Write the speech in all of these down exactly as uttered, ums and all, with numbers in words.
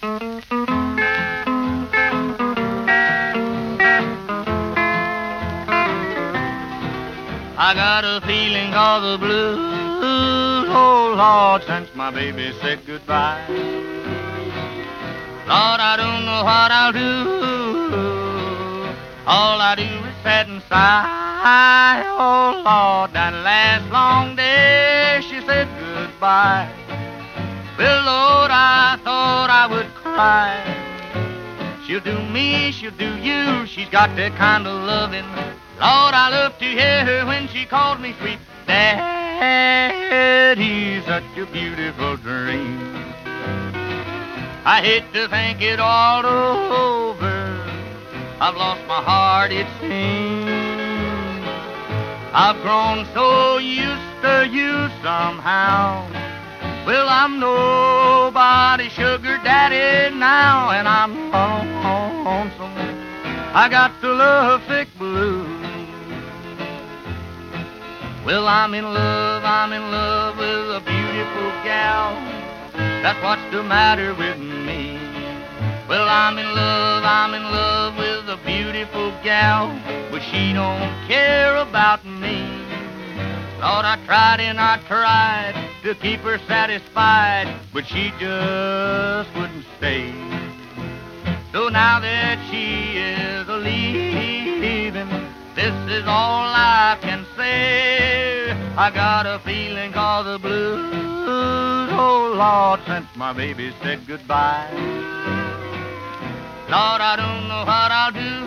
I got a feeling of the blues, oh Lord, since my baby said goodbye. Lord, I don't know what I'll do. All I do is sit and sigh. Oh Lord, that last long day she said goodbye. Well, Lord, I thought I would cry. She'll do me, she'll do you. She's got that kind of loving. Lord, I love to hear her when she calls me sweet Daddy. Such a beautiful dream. I hate to think it all over. I've lost my heart, it seems. I've grown so used to you somehow. Well, I'm nobody's sugar daddy now, and I'm lonesome. I got the love sick blues. Well, I'm in love, I'm in love with a beautiful gal. That's what's the matter with me. Well, I'm in love, I'm in love with a beautiful gal, but she don't care about me. Lord, I tried and I tried to keep her satisfied, but she just wouldn't stay. So now that she is a-leaving, this is all I can say. I got a feeling of the blues, oh Lord, since my baby said goodbye. Lord, I don't know what I'll do.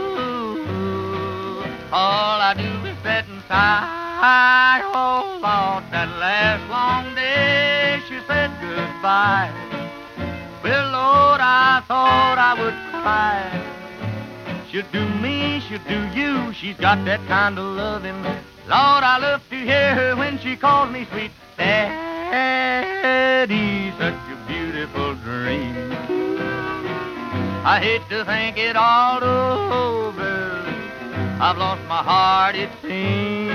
All I do is sit and sigh. Oh Lord, that last long day she said goodbye. Well, Lord, I thought I would cry. She'll do me, she'll do you. She's got that kind of loving. Lord, I love to hear her when she calls me sweet Daddy. Such a beautiful dream. I hate to think it all over. I've lost my heart, it seems.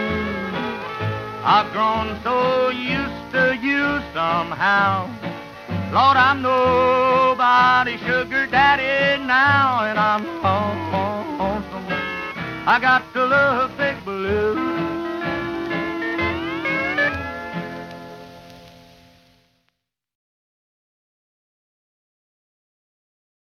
I've grown so used to you somehow. Lord, I'm nobody's sugar daddy now, and I'm lonesome. I got to love